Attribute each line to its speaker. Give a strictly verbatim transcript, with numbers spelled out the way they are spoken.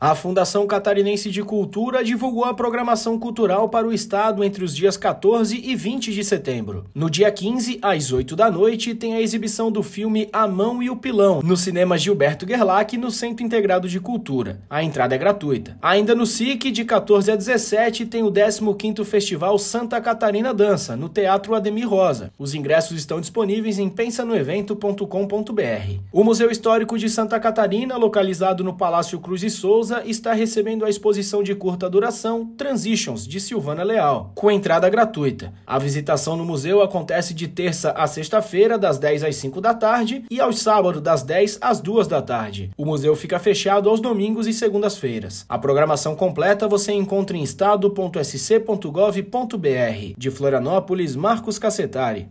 Speaker 1: A Fundação Catarinense de Cultura divulgou a programação cultural para o estado entre os dias quatorze e vinte de setembro. No dia quinze, às oito da noite, tem a exibição do filme A Mão e o Pilão, no cinema Gilberto Gerlach, no Centro Integrado de Cultura. A entrada é gratuita. Ainda no S I C, de quatorze a dezessete, tem o décimo quinto Festival Santa Catarina Dança, no Teatro Ademir Rosa. Os ingressos estão disponíveis em pensa no evento ponto com ponto b r. O Museu Histórico de Santa Catarina, localizado no Palácio Cruz e Souza, está recebendo a exposição de curta duração Transitions, de Silvana Leal, com entrada gratuita. A visitação no museu acontece de terça a sexta-feira, das dez às cinco da tarde, e aos sábados, das dez às duas da tarde. O museu fica fechado aos domingos e segundas-feiras. A programação completa você encontra em estado ponto s c ponto gov ponto b r. De Florianópolis, Marcos Cassetari.